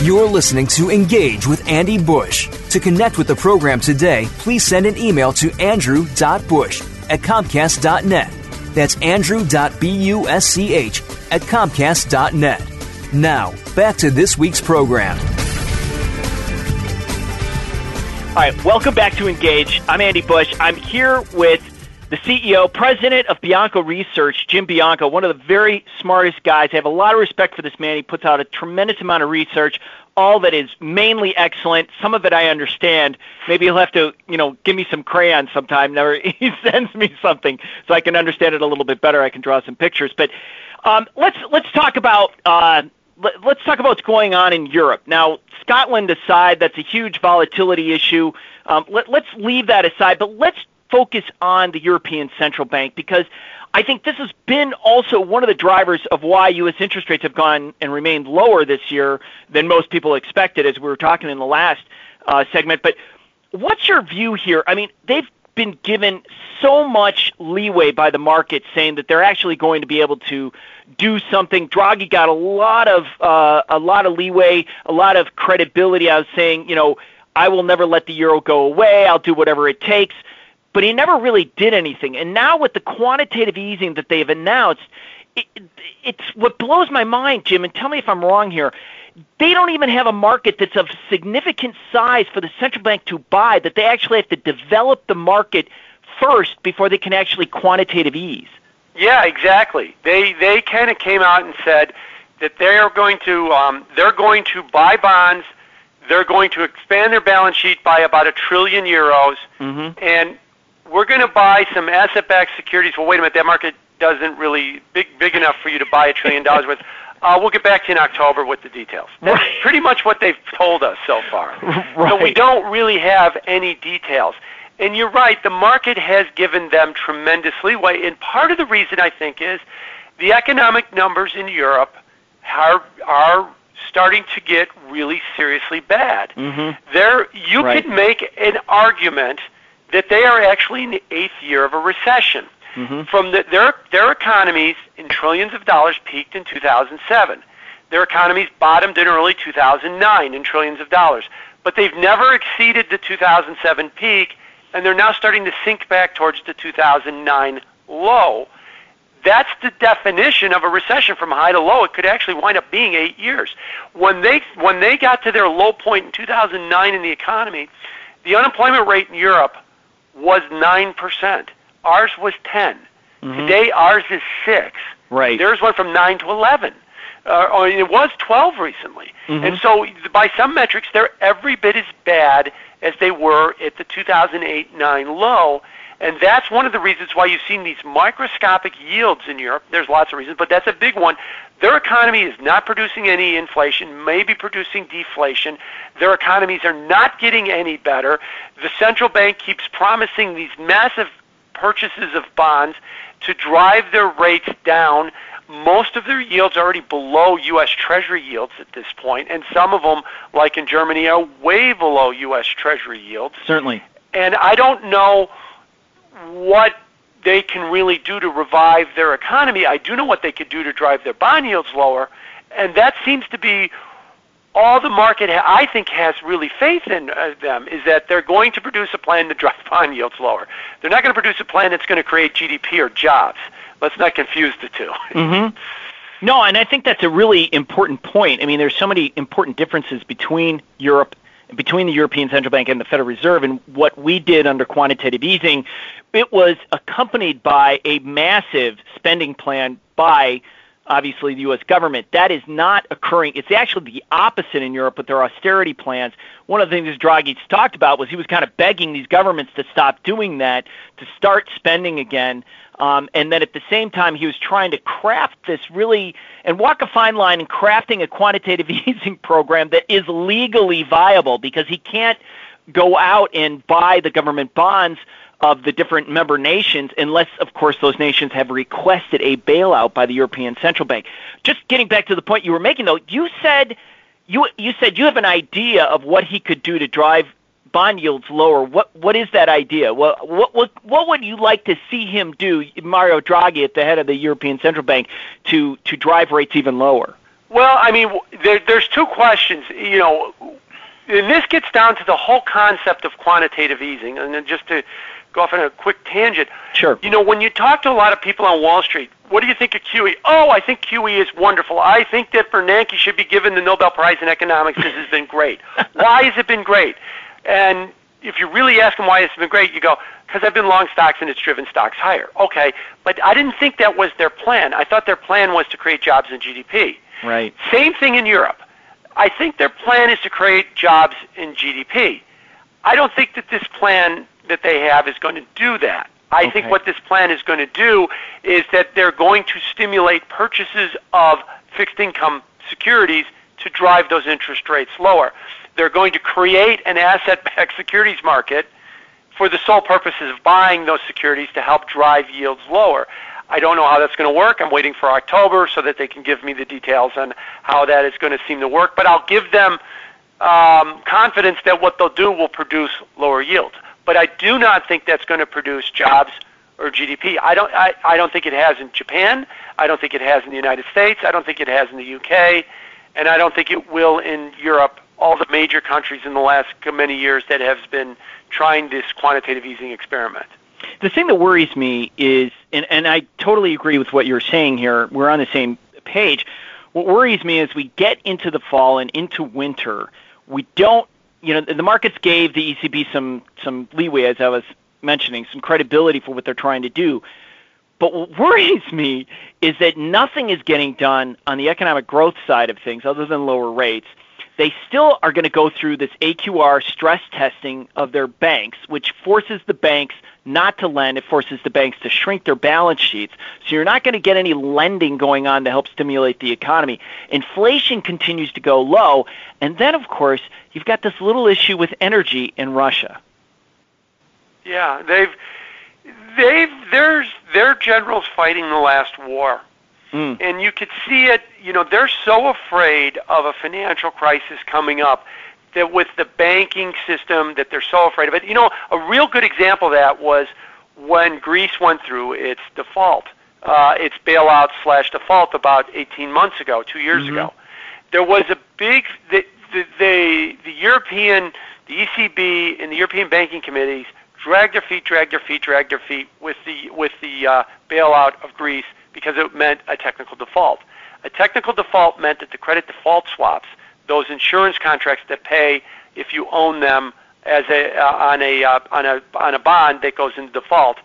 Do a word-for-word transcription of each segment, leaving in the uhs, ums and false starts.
You're listening to Engage with Andy Bush. To connect with the program today, please send an email to andrew dot bush at comcast dot net. That's andrew dot busch at comcast dot net. Now, back to this week's program. All right, welcome back to Engage. I'm Andy Bush. I'm here with the C E O, president of Bianco Research, Jim Bianco, one of the very smartest guys. I have a lot of respect for this man. He puts out a tremendous amount of research, all that is mainly excellent. Some of it I understand. Maybe he'll have to, you know, give me some crayons sometime. Never, he sends me something so I can understand it a little bit better. I can draw some pictures. But um, let's let's talk about uh, let, let's talk about what's going on in Europe now. Scotland aside, that's a huge volatility issue. Um, let, let's leave that aside, but let's focus on the European Central Bank, because I think this has been also one of the drivers of why U S interest rates have gone and remained lower this year than most people expected, as we were talking in the last uh, segment. But what's your view here? I mean, they've been given so much leeway by the market, saying that they're actually going to be able to do something. Draghi got a lot of uh, a lot of leeway, a lot of credibility. I was saying, you know, I will never let the euro go away. I'll do whatever it takes. But he never really did anything. And now with the quantitative easing that they've announced, it, it's what blows my mind, Jim, and tell me if I'm wrong here. They don't even have a market that's of significant size for the central bank to buy, that they actually have to develop the market first before they can actually quantitative ease. Yeah, exactly. They they kind of came out and said that they are going to um, they're going to buy bonds. They're going to expand their balance sheet by about a trillion euros, mm-hmm. and we're going to buy some asset-backed securities. Well, wait a minute, that market doesn't really big big enough for you to buy a trillion dollars worth. Uh, we'll get back to you in October with the details. That's right. Pretty much what they've told us so far. Right. So we don't really have any details. And you're right, the market has given them tremendous leeway. And part of the reason, I think, is the economic numbers in Europe are are starting to get really seriously bad. Mm-hmm. There, you right. could make an argument that they are actually in the eighth year of a recession. Mm-hmm. From the, their their economies in trillions of dollars peaked in two thousand seven. Their economies bottomed in early two thousand nine in trillions of dollars. But they've never exceeded the two thousand seven peak, and they're now starting to sink back towards the two thousand nine low. That's the definition of a recession from high to low. It could actually wind up being eight years. When they when they got to their low point in two thousand nine in the economy, the unemployment rate in Europe was nine percent. Ours was ten. Mm-hmm. Today, ours is six. Right. Theirs went from nine to eleven. Uh, or it was twelve recently. Mm-hmm. And so by some metrics, they're every bit as bad as they were at the two thousand eight nine low. And that's one of the reasons why you've seen these microscopic yields in Europe. There's lots of reasons, but that's a big one. Their economy is not producing any inflation, maybe producing deflation. Their economies are not getting any better. The central bank keeps promising these massive purchases of bonds to drive their rates down. Most of their yields are already below U S Treasury yields at this point, and some of them, like in Germany, are way below U S Treasury yields. Certainly. And I don't know what they can really do to revive their economy. I do know what they could do to drive their bond yields lower, and that seems to be all the market, ha- I think, has really faith in uh, them, is that they're going to produce a plan to drive bond yields lower. They're not going to produce a plan that's going to create G D P or jobs. Let's not confuse the two. Mm-hmm. No, and I think that's a really important point. I mean, there's so many important differences between Europe, between the European Central Bank and the Federal Reserve, and what we did under quantitative easing. It was accompanied by a massive spending plan by, obviously, the U S government. That is not occurring. It's actually the opposite in Europe with their austerity plans. One of the things Draghi talked about was he was kind of begging these governments to stop doing that, to start spending again. Um, and then at the same time, he was trying to craft this really, and walk a fine line in crafting a quantitative easing program that is legally viable, because he can't go out and buy the government bonds of the different member nations unless, of course, those nations have requested a bailout by the European Central Bank. Just getting back to the point you were making, though, you said you you said you have an idea of what he could do to drive bond yields lower. What what is that idea? What what what what would you like to see him do, Mario Draghi, at the head of the European Central Bank, to to drive rates even lower? Well, I mean, there, there's two questions. You know, and this gets down to the whole concept of quantitative easing. And then just to go off on a quick tangent. Sure. You know, when you talk to a lot of people on Wall Street, what do you think of Q E? Oh, I think Q E is wonderful. I think that Bernanke should be given the Nobel Prize in Economics. This has been great. Why has it been great? And if you really ask them why it's been great, you go, because I've been long stocks and it's driven stocks higher. Okay, but I didn't think that was their plan. I thought their plan was to create jobs and G D P. Right. Same thing in Europe. I think their plan is to create jobs in G D P. I don't think that this plan that they have is going to do that. I okay. think what this plan is going to do is that they're going to stimulate purchases of fixed income securities to drive those interest rates lower. They're going to create an asset-backed securities market for the sole purposes of buying those securities to help drive yields lower. I don't know how that's going to work. I'm waiting for October so that they can give me the details on how that is going to seem to work. But I'll give them um, confidence that what they'll do will produce lower yields. But I do not think that's going to produce jobs or G D P. I don't. I, I don't think it has in Japan. I don't think it has in the United States. I don't think it has in the U K, and I don't think it will in Europe. All the major countries in the last many years that have been trying this quantitative easing experiment. The thing that worries me is, and, and I totally agree with what you're saying here, we're on the same page. What worries me is we get into the fall and into winter, we don't, you know, the markets gave the E C B some, some leeway, as I was mentioning, some credibility for what they're trying to do. But what worries me is that nothing is getting done on the economic growth side of things other than lower rates. They still are going to go through this A Q R stress testing of their banks, which forces the banks not to lend. It forces the banks to shrink their balance sheets. So you're not going to get any lending going on to help stimulate the economy. Inflation continues to go low. And then, of course, you've got this little issue with energy in Russia. Yeah, they've, they've, there's, their generals fighting the last war. Mm. And you could see it, you know, they're so afraid of a financial crisis coming up that with the banking system that they're so afraid of it. You know, a real good example of that was when Greece went through its default, uh, its bailout slash default about eighteen months ago, two years mm-hmm. ago. There was a big, the, the, the, the European, the E C B and the European banking committees dragged their feet, dragged their feet, dragged their feet with the, with the uh, bailout of Greece, because it meant a technical default. A technical default meant that the credit default swaps, those insurance contracts that pay if you own them as a uh, on a uh, on a on a bond that goes into default.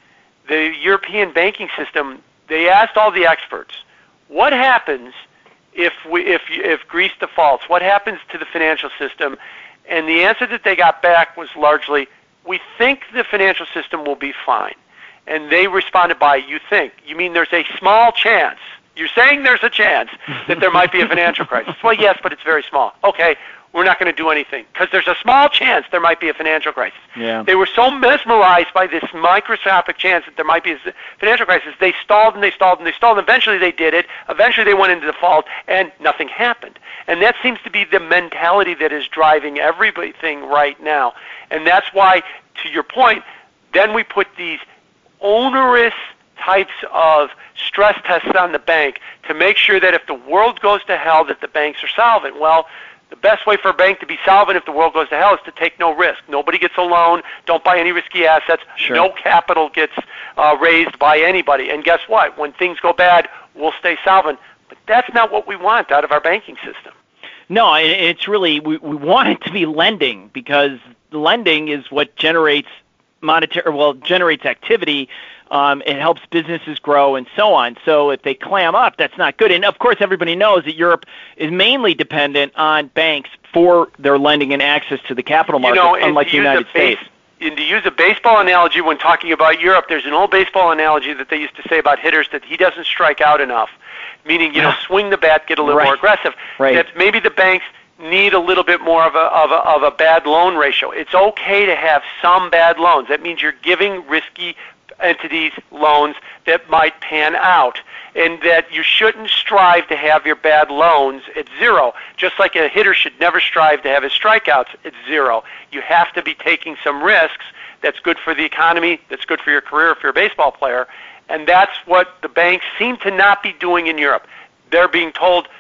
The European banking system, they asked all the experts, what happens if we if if Greece defaults? What happens to the financial system? And the answer that they got back was largely, we think the financial system will be fine. And they responded by, you think. You mean there's a small chance. You're saying there's a chance that there might be a financial crisis. Well, yes, but it's very small. Okay, we're not going to do anything because there's a small chance there might be a financial crisis. Yeah. They were so mesmerized by this microscopic chance that there might be a financial crisis, they stalled and they stalled and they stalled. And eventually they did it. Eventually they went into default, and nothing happened. And that seems to be the mentality that is driving everything right now. And that's why, to your point, then we put these onerous types of stress tests on the bank to make sure that if the world goes to hell, that the banks are solvent. Well, the best way for a bank to be solvent if the world goes to hell is to take no risk. Nobody gets a loan. Don't buy any risky assets. Sure. No capital gets uh, raised by anybody. And guess what? When things go bad, we'll stay solvent. But that's not what we want out of our banking system. No, it's really, we, we want it to be lending, because lending is what generates monetary, well, generates activity. Um, it helps businesses grow and so on. So if they clam up, that's not good. And of course, everybody knows that Europe is mainly dependent on banks for their lending and access to the capital markets, you know, unlike the United base, States. And to use a baseball analogy when talking about Europe, there's an old baseball analogy that they used to say about hitters, that he doesn't strike out enough, meaning, you know, swing the bat, get a little right. more aggressive. Right. That maybe the banks need a little bit more of a, of a of a bad loan ratio. It's okay to have some bad loans. That means you're giving risky entities loans that might pan out, and that you shouldn't strive to have your bad loans at zero. Just like a hitter should never strive to have his strikeouts at zero. You have to be taking some risks. That's good for the economy. That's good for your career if you're a baseball player. And that's what the banks seem to not be doing in Europe. They're being told,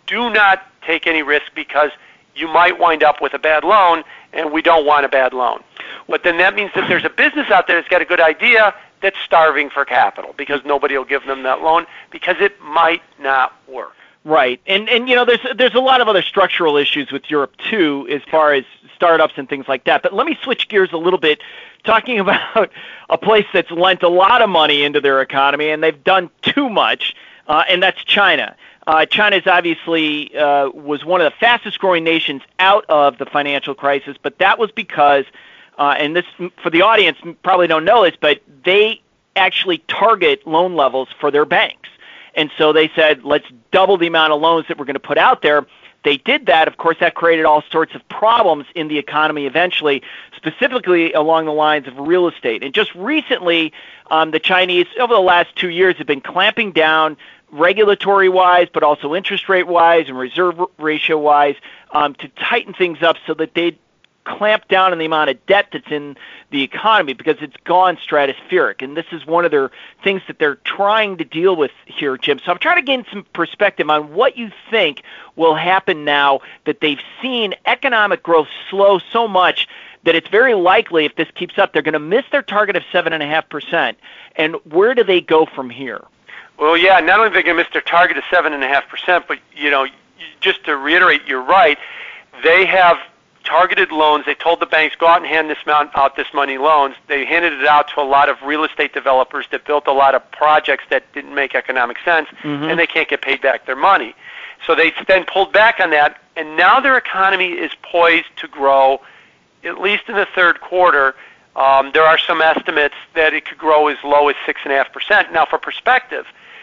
do not take any risk because you might wind up with a bad loan, and we don't want a bad loan. But then that means that there's a business out there that's got a good idea that's starving for capital because nobody will give them that loan because it might not work. Right, and and you know there's there's a lot of other structural issues with Europe too, as far as startups and things like that. But let me switch gears a little bit, talking about a place that's lent a lot of money into their economy, and they've done too much, uh, and that's China. Uh, China is obviously uh, was one of the fastest growing nations out of the financial crisis, but that was because, uh, and this for the audience probably don't know this, but they actually target loan levels for their banks. And so they said, let's double the amount of loans that we're going to put out there. They did that. Of course, that created all sorts of problems in the economy eventually, specifically along the lines of real estate. And just recently, um, the Chinese, over the last two years, have been clamping down regulatory-wise, but also interest rate-wise and reserve ratio-wise um, to tighten things up so that they clamp down on the amount of debt that's in the economy because it's gone stratospheric. And this is one of their things that they're trying to deal with here, Jim. So I'm trying to gain some perspective on what you think will happen now that they've seen economic growth slow so much that it's very likely if this keeps up, they're going to miss their target of seven point five percent. And where do they go from here? Well, yeah, not only are they going to miss their target of seven point five percent, but, you know, just to reiterate, you're right, they have targeted loans. They told the banks, go out and hand this amount out this money loans. They handed it out to a lot of real estate developers that built a lot of projects that didn't make economic sense, mm-hmm. and they can't get paid back their money. So they then pulled back on that, and now their economy is poised to grow, at least in the third quarter. Um, there are some estimates that it could grow as low as six point five percent. Now, for perspective,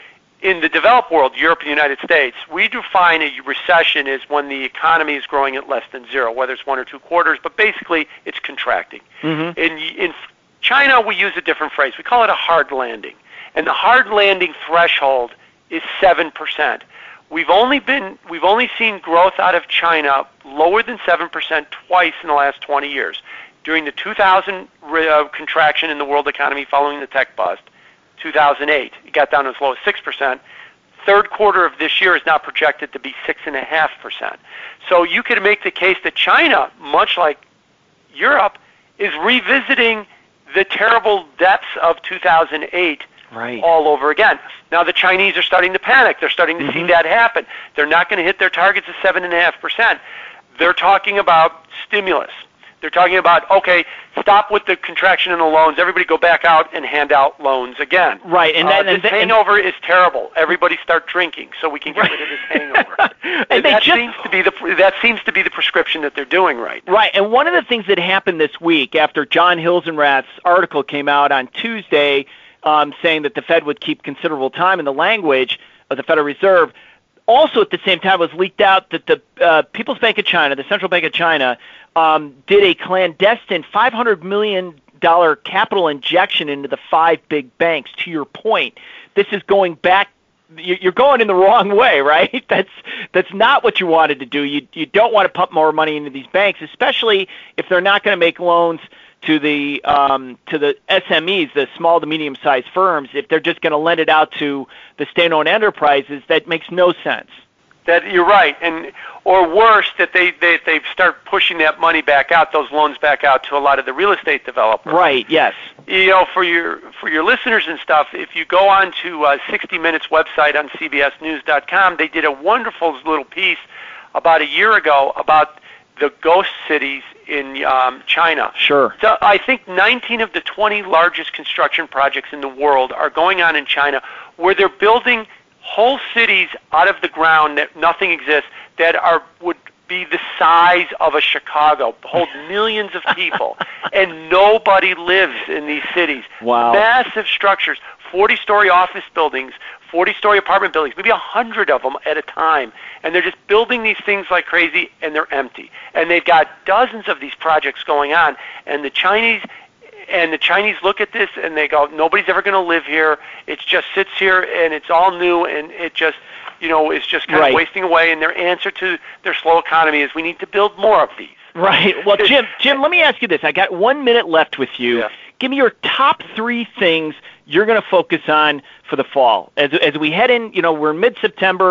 in the developed world, Europe and the United States, we define a recession as when the economy is growing at less than zero, whether it's one or two quarters, but basically it's contracting. Mm-hmm. In, in China, we use a different phrase. We call it a hard landing. And the hard landing threshold is seven percent. We've only been we've only seen growth out of China lower than seven percent twice in the last twenty years. During the two thousand uh, contraction in the world economy following the tech bust, two thousand eight, it got down as low as six percent. Third quarter of this year is now projected to be six point five percent. So you could make the case that China, much like Europe, is revisiting the terrible depths of two thousand eight right. all over again. Now the Chinese are starting to panic. They're starting to mm-hmm. see that happen. They're not going to hit their targets of seven point five percent. They're talking about stimulus. They're talking about, okay, stop with the contraction in the loans. Everybody go back out and hand out loans again. Right. And, uh, that, this and hangover is terrible. Everybody start drinking so we can get rid of this hangover. and and they that, just, seems to be the, that seems to be the prescription that they're doing right now. Right. And one of the things that happened this week after John Hilsenrath's article came out on Tuesday um, saying that the Fed would keep considerable time in the language of the Federal Reserve, also at the same time was leaked out that the uh, People's Bank of China, the Central Bank of China, um, did a clandestine five hundred million dollars capital injection into the five big banks. To your point, this is going back. You're going in the wrong way, right? That's that's not what you wanted to do. You you don't want to pump more money into these banks, especially if they're not going to make loans to the um, to the S M Es, the small to medium-sized firms. If they're just going to lend it out to the state-owned enterprises, that makes no sense. That you're right, and or worse, that they, they they start pushing that money back out, those loans back out to a lot of the real estate developers. Right. Yes. You know, for your for your listeners and stuff, if you go on to uh, sixty minutes website on C B S news dot com, they did a wonderful little piece about a year ago about the ghost cities in um, China. Sure. So I think nineteen of the twenty largest construction projects in the world are going on in China, where they're building whole cities out of the ground that nothing exists, that are would be the size of a Chicago, hold millions of people, and nobody lives in these cities. Wow. Massive structures, forty-story office buildings, forty-story apartment buildings, maybe a hundred of them at a time, and they're just building these things like crazy, and they're empty. And they've got dozens of these projects going on, and the Chinese And the Chinese look at this and they go, nobody's ever going to live here. It just sits here and it's all new and it just, you know, it's just kind right. of wasting away. And their answer to their slow economy is we need to build more of these. Right. Well, Jim, Jim, let me ask you this. I got one minute left with you. Yeah. Give me your top three things you're going to focus on for the fall. As as we head in, you know, we're in mid-September.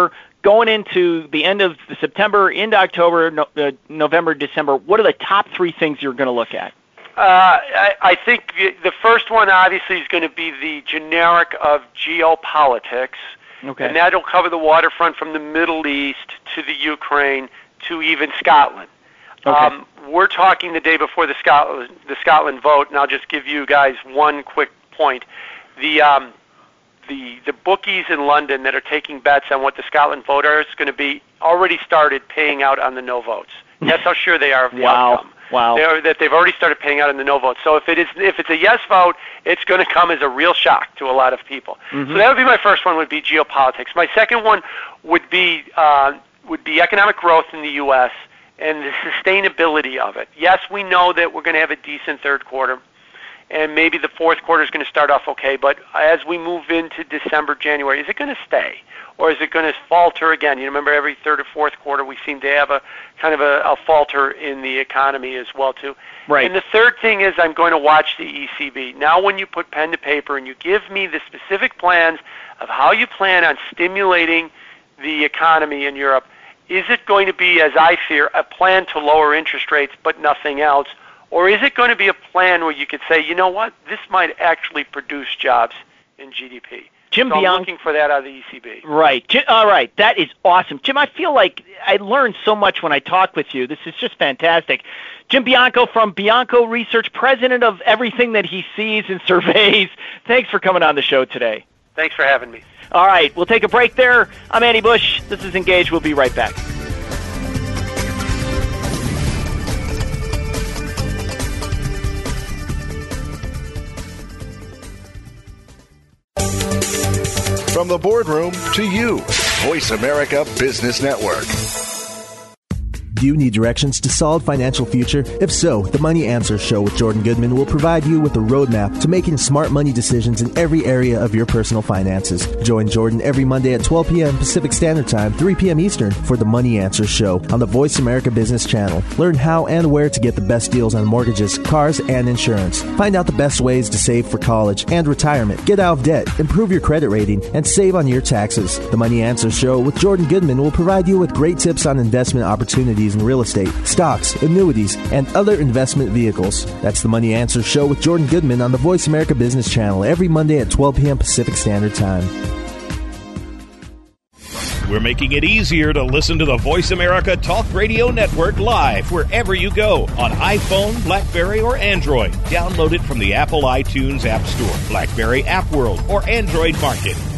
going into the end of the September, into October, no, uh, November, December, what are the top three things you're going to look at? Uh, I, I think the first one obviously is going to be the generic of geopolitics, okay. and that'll cover the waterfront from the Middle East to the Ukraine to even Scotland. Okay. Um, we're talking the day before the Scotland, the Scotland vote, and I'll just give you guys one quick point. The um, the the bookies in London that are taking bets on what the Scotland vote is going to be already started paying out on the no votes. That's how sure they are of the wow. outcome. Wow. They are, that they've already started paying out on the no vote. So if it is if it's a yes vote, it's going to come as a real shock to a lot of people. Mm-hmm. So that would be my first one. Would be geopolitics. My second one would be uh, would be economic growth in the U S and the sustainability of it. Yes, we know that we're going to have a decent third quarter, and maybe the fourth quarter is going to start off okay, but as we move into December, January, is it going to stay? Or is it going to falter again? You remember every third or fourth quarter we seem to have a kind of a, a falter in the economy as well, too. Right. And the third thing is I'm going to watch the E C B. Now when you put pen to paper and you give me the specific plans of how you plan on stimulating the economy in Europe, is it going to be, as I fear, a plan to lower interest rates but nothing else? Or is it going to be a plan where you could say, you know what, this might actually produce jobs in G D P? Jim so Bianco, I'm looking for that out of the E C B. Right. Jim, all right. That is awesome. Jim, I feel like I learned so much when I talked with you. This is just fantastic. Jim Bianco from Bianco Research, president of everything that he sees and surveys. Thanks for coming on the show today. Thanks for having me. All right. We'll take a break there. I'm Andy Bush. This is Engage. We'll be right back. From the boardroom to you, Voice America Business Network. Do you need directions to solid financial future? If so, the Money Answer Show with Jordan Goodman will provide you with a roadmap to making smart money decisions in every area of your personal finances. Join Jordan every Monday at twelve p.m. Pacific Standard Time, three p.m. Eastern for the Money Answer Show on the Voice America Business Channel. Learn how and where to get the best deals on mortgages, cars, and insurance. Find out the best ways to save for college and retirement, get out of debt, improve your credit rating, and save on your taxes. The Money Answer Show with Jordan Goodman will provide you with great tips on investment opportunities in real estate, stocks, annuities, and other investment vehicles. That's the Money Answer Show with Jordan Goodman on the Voice America Business Channel every Monday at twelve p.m. Pacific Standard Time. We're making it easier to listen to the Voice America Talk Radio Network live wherever you go on iPhone, BlackBerry, or Android. Download it from the Apple iTunes App Store, BlackBerry App World, or Android Market.